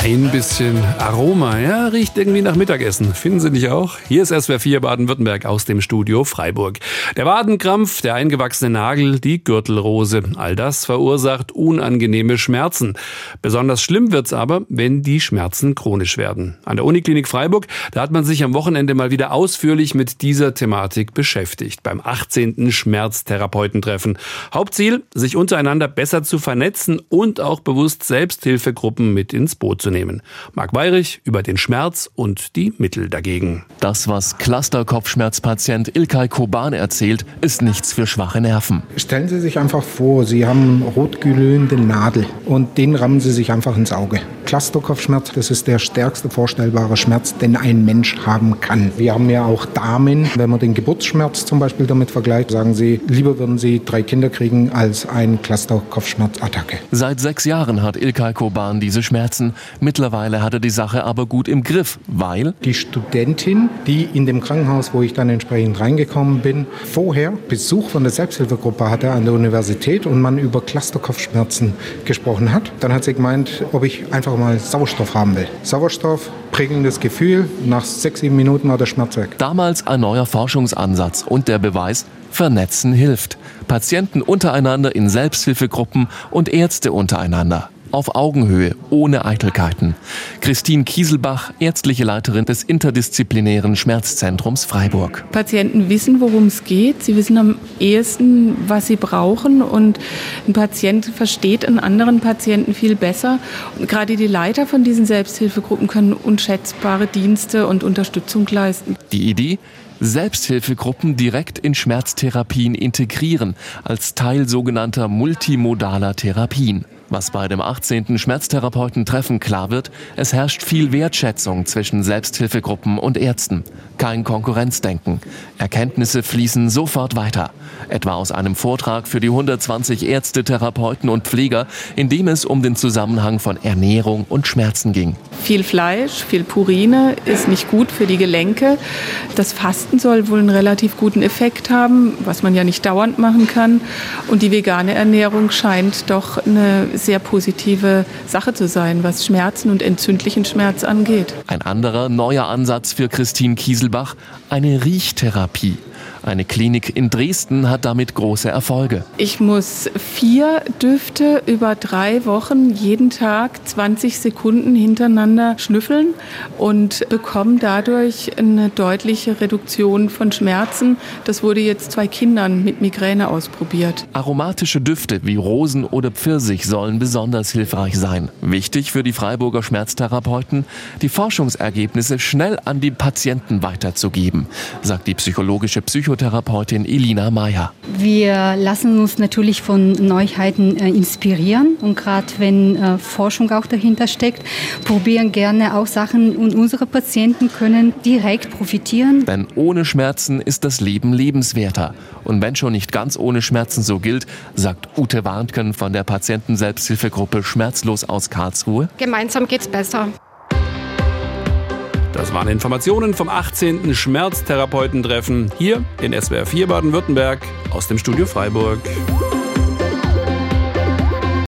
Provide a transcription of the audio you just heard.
Ein bisschen Aroma, ja, riecht irgendwie nach Mittagessen. Finden Sie nicht auch? Hier ist SWR 4 Baden-Württemberg aus dem Studio Freiburg. Der Wadenkrampf, der eingewachsene Nagel, die Gürtelrose. All das verursacht unangenehme Schmerzen. Besonders schlimm wird's aber, wenn die Schmerzen chronisch werden. An der Uniklinik Freiburg, da hat man sich am Wochenende mal wieder ausführlich mit dieser Thematik beschäftigt. Beim 18. Schmerztherapeutentreffen. Hauptziel, sich untereinander besser zu vernetzen und auch bewusst Selbsthilfegruppen mit ins Boot zu nehmen. Marc Weyrich über den Schmerz und die Mittel dagegen. Das, was Cluster-Kopfschmerzpatient Ilkay Koban erzählt, ist nichts für schwache Nerven. Stellen Sie sich einfach vor, Sie haben rotglühende Nadel und den rammen Sie sich einfach ins Auge. Cluster-Kopfschmerz, das ist der stärkste vorstellbare Schmerz, den ein Mensch haben kann. Wir haben ja auch Damen, wenn man den Geburtsschmerz zum Beispiel damit vergleicht, sagen sie, lieber würden sie 3 Kinder kriegen als ein Cluster-Kopfschmerzattacke. Seit 6 Jahren hat Ilkay Koban diese Schmerzen. Mittlerweile hat er die Sache aber gut im Griff, weil die Studentin, die in dem Krankenhaus, wo ich dann entsprechend reingekommen bin, vorher Besuch von der Selbsthilfegruppe hatte an der Universität und man über Cluster-Kopfschmerzen gesprochen hat. Dann hat sie gemeint, ob ich einfach mal Sauerstoff haben will. Sauerstoff, prägendes Gefühl, nach 6-7 Minuten war der Schmerz weg. Damals ein neuer Forschungsansatz und der Beweis, Vernetzen hilft. Patienten untereinander in Selbsthilfegruppen und Ärzte untereinander. Auf Augenhöhe, ohne Eitelkeiten. Christine Kieselbach, ärztliche Leiterin des interdisziplinären Schmerzzentrums Freiburg. Patienten wissen, worum es geht. Sie wissen am ehesten, was sie brauchen. Und ein Patient versteht einen anderen Patienten viel besser. Und gerade die Leiter von diesen Selbsthilfegruppen können unschätzbare Dienste und Unterstützung leisten. Die Idee? Selbsthilfegruppen direkt in Schmerztherapien integrieren, als Teil sogenannter multimodaler Therapien. Was bei dem 18. Schmerztherapeutentreffen klar wird, es herrscht viel Wertschätzung zwischen Selbsthilfegruppen und Ärzten. Kein Konkurrenzdenken. Erkenntnisse fließen sofort weiter. Etwa aus einem Vortrag für die 120 Ärzte, Therapeuten und Pfleger, in dem es um den Zusammenhang von Ernährung und Schmerzen ging. Viel Fleisch, viel Purine ist nicht gut für die Gelenke. Das Fasten soll wohl einen relativ guten Effekt haben, was man ja nicht dauernd machen kann. Und die vegane Ernährung scheint doch eine sehr positive Sache zu sein, was Schmerzen und entzündlichen Schmerz angeht. Ein anderer neuer Ansatz für Christine Kieselbach, eine Riechtherapie. Eine Klinik in Dresden hat damit große Erfolge. Ich muss 4 Düfte über 3 Wochen jeden Tag 20 Sekunden hintereinander schnüffeln und bekomme dadurch eine deutliche Reduktion von Schmerzen. Das wurde jetzt 2 Kindern mit Migräne ausprobiert. Aromatische Düfte wie Rosen oder Pfirsich sollen besonders hilfreich sein. Wichtig für die Freiburger Schmerztherapeuten, die Forschungsergebnisse schnell an die Patienten weiterzugeben, sagt die psychologische Psychotherapeutin Elina Meyer. Wir lassen uns natürlich von Neuheiten inspirieren und gerade wenn Forschung auch dahinter steckt, probieren gerne auch Sachen und unsere Patienten können direkt profitieren. Denn ohne Schmerzen ist das Leben lebenswerter. Und wenn schon nicht ganz ohne Schmerzen so gilt, sagt Ute Warntgen von der Patienten-Selbsthilfegruppe Schmerzlos aus Karlsruhe. Gemeinsam geht's besser. Das waren Informationen vom 18. Schmerztherapeutentreffen hier in SWR 4 Baden-Württemberg aus dem Studio Freiburg.